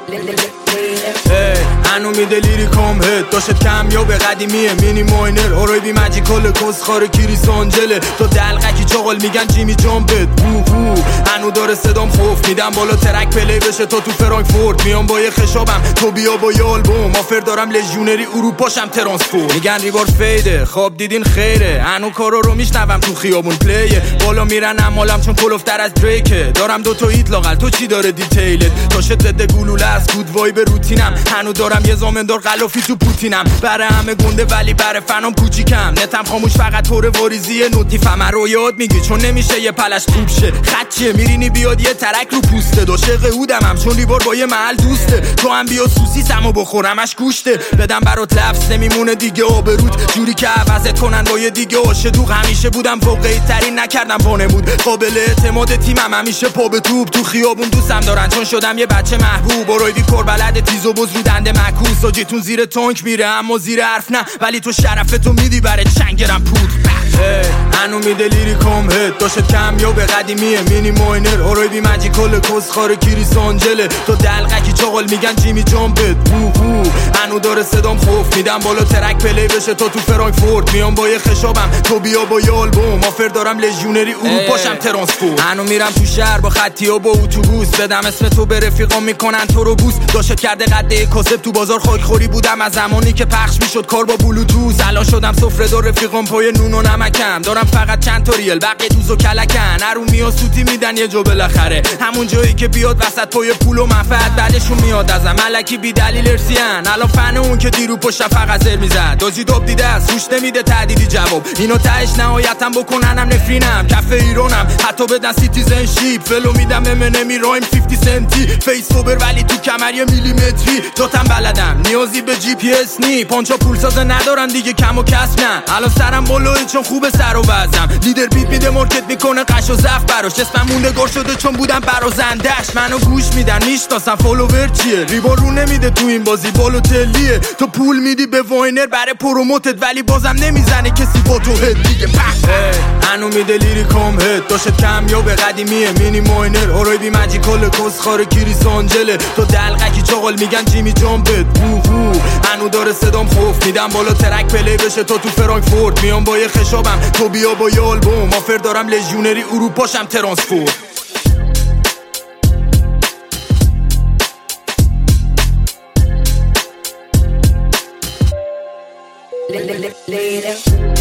هنو میده لیریکام هد داشت کمیاب قدیمیه مینی ماینر آرای بی مجیکال کسخار کریس آنجله تو دلقکی چاقل میگن جیمی جامپت هنو داره صدام خوف میدم بالا ترک پلی بشه تو فرانکفورت میام با یه خشابم تو بیا با یه آلبوم آفر دارم لژیونری اروپاشم ترانسپورت میگن ریوار فیده خواب دیدین خیره هنو کارا رو میشنوم تو خیابون پلیه بالا میرن امالم چون کلوفتر از دریکه دارم دوتا ایت لاغل تو چی داره دیتیلت تا شدت گلوله از گود وایب روتینم هنو دارم یه زامندار غلافی تو پوتینم برای همه گنده ولی برای فنام کوچیکم نتم خاموش فقط طور واریزیه نوتیفم رو یاد میگی چون نمیشه یه پلش خوب شه خدشه میرینی بیاد یه ترک رو پوسته داشق هودمم چون ریوار با یه محل دوسته تو هم بیا سوسیسمو بخورمش گوشته بدم برات لفظ نمیمونه دیگه آبروت جوری که عوضت کنن با یه دیگه عاشق همیشه بودم واقعی ترین نکردم وانمود قابل اعتماد تیمم همیشه پا به توپ تو خیابون دوستم دارن چون شدم یه بچه محبوب رویدی کربلد تیز و بز رو دنده مکوس آجیتون زیر تانک میره اما زیر حرف نه ولی تو شرفتو میدی برای چنگرم پود هنو میده لیریکام هد داشت کمیاب قدیمیه مینی ماینر آرای بی مجیکال کسخار کریس آنجله تو دلقکی چاقل میگن جیمی جامپت هنو داره صدام خوف میدم بالا ترک پلی بشه تو فرانکفورت میام با یه خشابم تو بیا با یه آلبوم آفر دارم لژیونری اروپاشم ترانسپورت هنو میرم تو شهر با خطیا با اتوبوس بدم اسم تو به رفیقام میکنن تو رو بوس داشت کرده قده کاسب تو بازار خاکخوری بودم از زمانی که پخش میشد کار با بلوتوث الان شدم سفره دار رفیقام پای نون و نمکم دارم فقط چند تا ریل بقیه دوز و کلکن ارومیا سوتی میدن یه جو بالاخره همون جایی که بیاد وسط پای پول و منفعت بعدشون میاد ازم ملکی بی دلیل ارسیان الان فن اون که دیرو پشت فقط زر میزد دازی داب دیده است روش نمیده تعدیدی جواب اینو تهش نهایتم بکننم نفرینم کف ایرانم حتی بدن سیتیزن شیپ فلو میدم نمی رایم 50 سنتی فیس اوبر ولی تو کمر یه میلیمتری داتم بلدم نیازی به جی پی اس نی پانچا پول سازه ندارم دیگه کم و کسب نه الان سرم بالایی چون خوبه سر و وزم لیدر بیت میده مارکت میکنه قش و زخ براش اسمم موندگار شده چون بودم برازندش منو گوش میدن میشناسن فالوور چیه ریبار رو نمیده تو این بازی بالوتلیه تو پول میدی به واینر برای پروموتت ولی بازم نمیزنه کسی با تو هد دیگه هنو میده لیریکام هد داشت کمیاب قدیمیه مینی ماینر آرای بی مجیکال کسخار کریس آنجله تو دلقکی چاقل میگن جیمی جامپت هنو داره صدام خوف میدم بالا ترک پلی بشه تو فرانکفورت میام با یه خشابم تو بیا با یه آلبوم آفر دارم لژیونری اروپاشم ترانسپورت Later.